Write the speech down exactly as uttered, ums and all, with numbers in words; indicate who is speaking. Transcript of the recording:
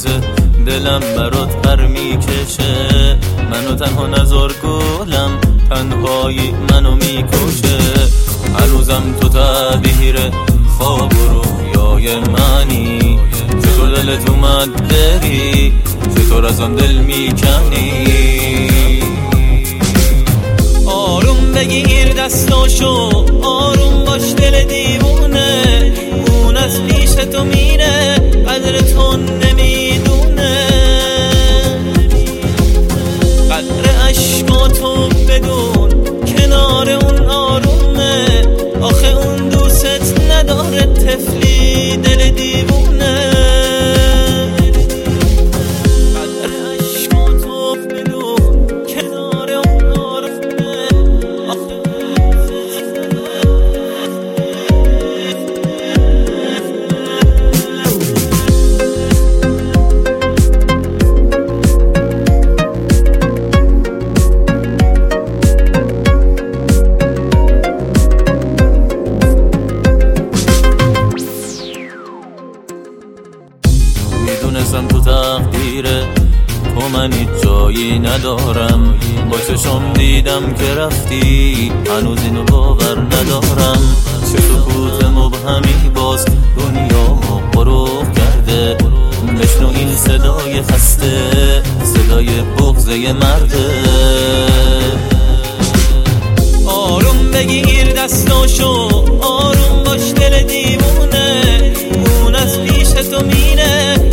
Speaker 1: روزه دلم برات پر میکشه، منو تنها نذار گلم، تنهایی منو میکشه. هنوزم تو تعبیر خواب و رویای منی، چطور دلت اومد بری، چطور ازم دل میکنی. آروم بگیر دستاشو، آروم باش دل دیوونه، اون از پیش تو میره قدر تو نمیدونه. قدر عشقاتو بدون کنار اون آرومه، آخه اون دوست نداره طفلی دل دیوونه. قدر عشقاتو بدون کنار اون آرومه، آخه میدونستم تو تقدیره تو من هیچ جایی ندارم، با چشم دیدم که رفتی هنوز اینو باور ندارم. چه سکوت مبهمی باز دنیامو غروب کرده، بشنو این صدای خسته، صدای بغضه مرده. آروم بگیر دستاشو، آروم باش دل دیوونه، اون از پیش تو میره